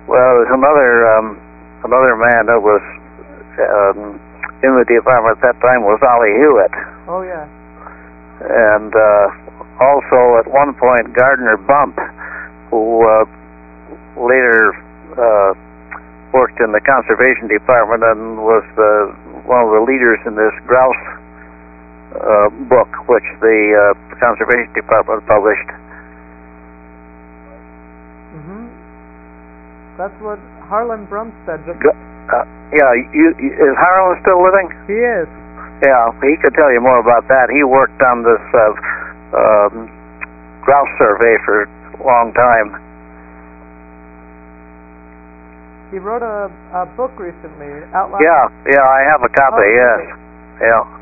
Well, there's another man that was in the department at that time was Ollie Hewitt. Oh, yeah. And also at one point Gardner Bump, who later worked in the conservation department and was one of the leaders in this grouse book, which the conservation department published. That's what Harlan Brumstead just... Yeah, is Harlan still living? He is. Yeah, he could tell you more about that. He worked on this grouse survey for a long time. He wrote a book recently, Outline. Yeah, I have a copy, yes. Okay. Yeah.